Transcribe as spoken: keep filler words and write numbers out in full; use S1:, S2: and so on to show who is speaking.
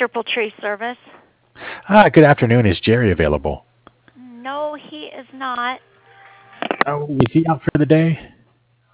S1: Triple Tree Service.
S2: Ah, good afternoon. Is Jerry available?
S1: No, he is not.
S2: Oh, is he out for the day?